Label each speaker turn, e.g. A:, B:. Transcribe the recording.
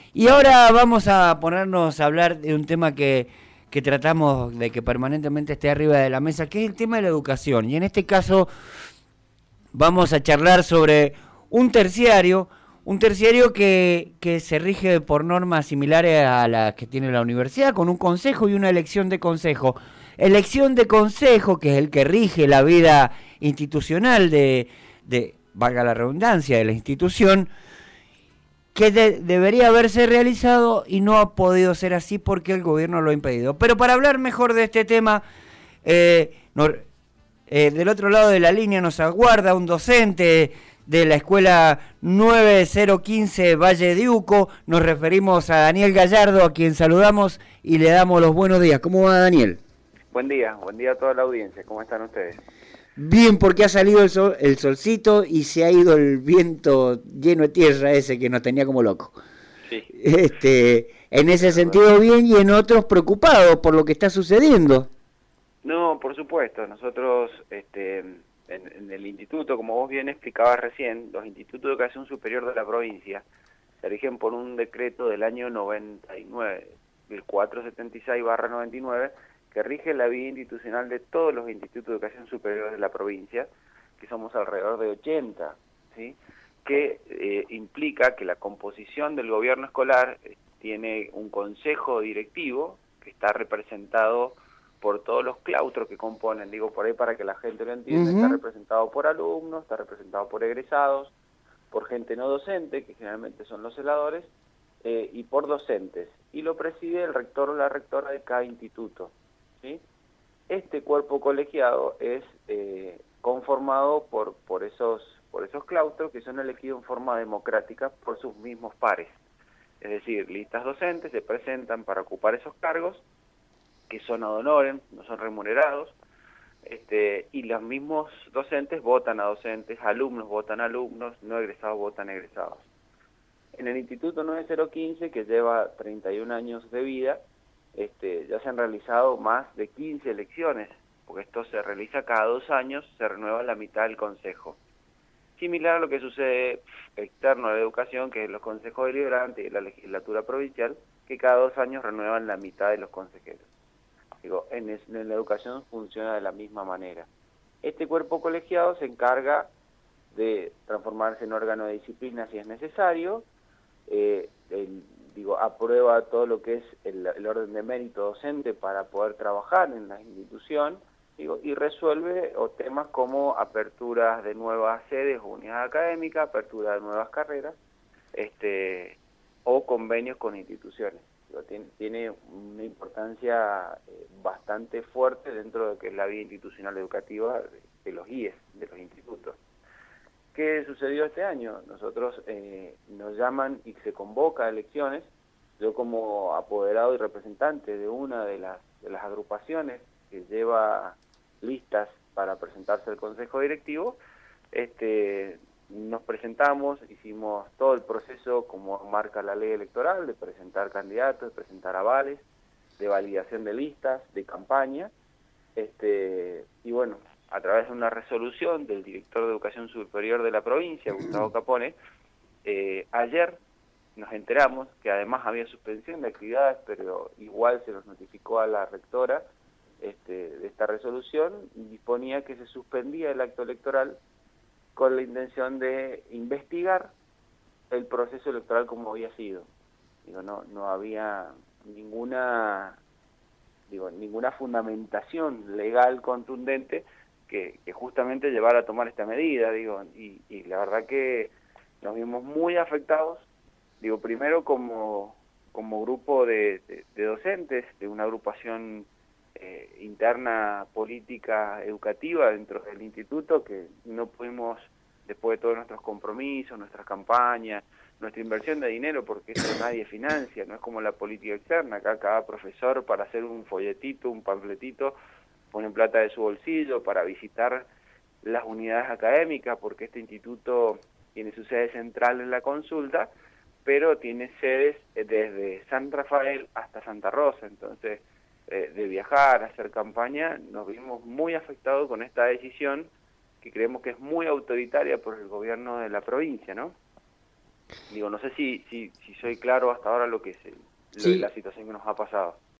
A: Y ahora vamos a ponernos a hablar de un tema que tratamos de que permanentemente esté arriba de la mesa, que es el tema de la educación. Y en este caso vamos a charlar sobre un terciario, que se rige por normas similares a las que tiene la universidad, con un consejo y una elección de consejo. Elección de consejo, que es el que rige la vida institucional valga la redundancia, de la institución, que debería haberse realizado y no ha podido ser así porque el gobierno lo ha impedido. Pero para hablar mejor de este tema, eh, nos, del otro lado de la línea nos aguarda un docente de la escuela 9015 Valle de Uco. Nos referimos a Daniel Gallardo, a quien saludamos y le damos los buenos días. ¿Cómo va, Daniel?
B: Buen día a toda la audiencia, ¿cómo están ustedes?
A: Bien, porque ha salido el solcito y se ha ido el viento lleno de tierra ese que nos tenía como loco.
B: Sí,
A: En ese
B: es verdad.
A: sentido bien, y en otros preocupados por lo que está sucediendo.
B: No, por supuesto, nosotros en el instituto, como vos bien explicabas recién, los institutos de educación superior de la provincia se rigen por un decreto del año 99, el 476/99, que rige la vida institucional de todos los institutos de educación superior de la provincia, que somos alrededor de 80, ¿sí? Que implica que la composición del gobierno escolar tiene un consejo directivo que está representado por todos los claustros que componen, digo por ahí para que la gente lo entienda, está representado por alumnos, está representado por egresados, por gente no docente, que generalmente son los celadores, y por docentes. Y lo preside el rector o la rectora de cada instituto, ¿sí? Este cuerpo colegiado es conformado por esos claustros que son elegidos en forma democrática por sus mismos pares. Es decir, listas docentes se presentan para ocupar esos cargos, que son ad honorem, no son remunerados, y los mismos docentes votan a docentes, alumnos votan a alumnos, no egresados votan a egresados. En el Instituto 9015, que lleva 31 años de vida, ya se han realizado más de 15 elecciones, porque esto se realiza cada 2 años, se renueva la mitad del consejo. Similar a lo que sucede externo a la educación, que es los consejos deliberantes y la legislatura provincial, que cada 2 años renuevan la mitad de los consejeros. Digo, en la educación funciona de la misma manera. Este cuerpo colegiado se encarga de transformarse en órgano de disciplina si es necesario, aprueba todo lo que es el orden de mérito docente para poder trabajar en la institución, y resuelve temas como aperturas de nuevas sedes o unidades académicas, apertura de nuevas carreras, o convenios con instituciones. Tiene una importancia bastante fuerte dentro de lo que es la vida institucional educativa de los IES, de los institutos. ¿Qué sucedió este año? Nosotros nos llaman y se convoca a elecciones. Yo, como apoderado y representante de una de las agrupaciones que lleva listas para presentarse al Consejo Directivo, nos presentamos, hicimos todo el proceso como marca la ley electoral, de presentar candidatos, de presentar avales, de validación de listas, de campaña, y bueno, a través de una resolución del director de Educación Superior de la provincia, Gustavo Capone, ayer nos enteramos que además había suspensión de actividades, pero igual se nos notificó a la rectora de esta resolución, y disponía que se suspendía el acto electoral con la intención de investigar el proceso electoral como había sido. No había ninguna fundamentación legal contundente que justamente llevara a tomar esta medida, y la verdad que nos vimos muy afectados, primero como grupo de docentes de una agrupación interna política educativa dentro del instituto, que no pudimos, después de todos nuestros compromisos, nuestras campañas, nuestra inversión de dinero, porque eso nadie financia, no es como la política externa. Acá cada profesor, para hacer un folletito, un panfletito, pone plata de su bolsillo para visitar las unidades académicas, porque este instituto tiene su sede central en la Consulta, pero tiene sedes desde San Rafael hasta Santa Rosa. Entonces, de viajar, hacer campaña, nos vimos muy afectados con esta decisión, que creemos que es muy autoritaria por el gobierno de la provincia, ¿no? Digo, no sé si soy claro hasta ahora lo que es
C: Sí,
B: la situación que nos ha pasado.